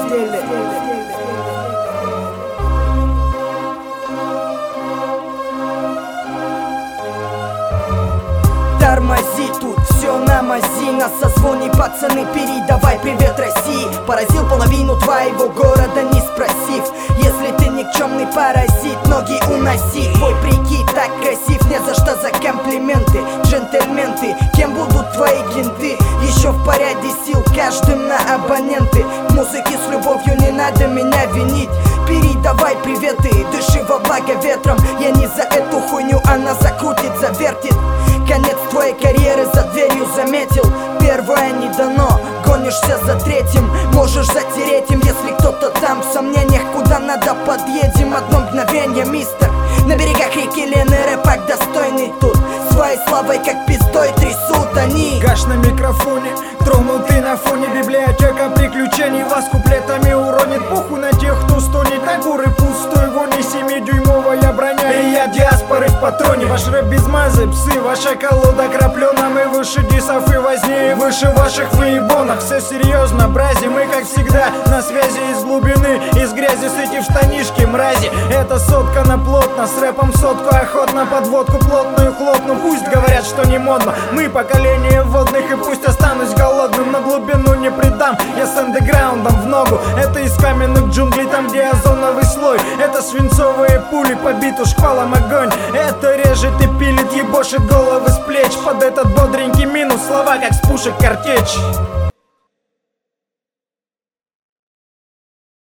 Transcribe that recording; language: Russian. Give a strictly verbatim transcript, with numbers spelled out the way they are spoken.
Тормози, тут все на мази. На созвоне, пацаны, передавай привет России. Поразил половину твоего города, не спросив. Если ты никчемный паразит, ноги уноси. Твой прикид так красив, не за что за комплименты. Джентльмен ты, кем будут твои кенты? Еще в порядке сил, каждым на абоненты. К музыке с любовью не надо меня винить. Передавай приветы, дыши во благо ветром. Я не за эту хуйню, она закрутит, завертит. Конец твоей карьеры за дверью заметил. Первое не дано, гонишься за третьим. Можешь затереть им, если кто-то там в сомнениях. Куда надо подъедем, одно мгновение, мистер. На берегах реки Лены рэпак достойный тут. Своей славой как пиздой трясут они. Гаш на микрофоне, тронутый на фоне. Библиотека приключений вас куплетами уронит. Похуй на тех, кто стонет, на горы пустой вони. Семидюймовая броня, и я диаспоры в патроне. Ваш рэп без мазы, псы, ваша колода краплена. Мы выше дисов и вознее, выше ваших выебонов. Все серьезно, брази, мы как всегда на связи из глубины. Из грязи с эти в штанишки, мрази. Это сотка на плотно, с рэпом сотку охотно. Подводку плотную хлопну, пусть говорят, что не модно. Мы поколение водных, и пусть останусь голодным. Но глубину не предам, я с андеграундом в ногу. Это из каменных джунглей, там где озоновый слой. Это свинцовые пули, по биту шквалом огонь. Это режет и пилит, ебошит головы с плеч. Под этот бодренький минус слова, как с пушек картечь.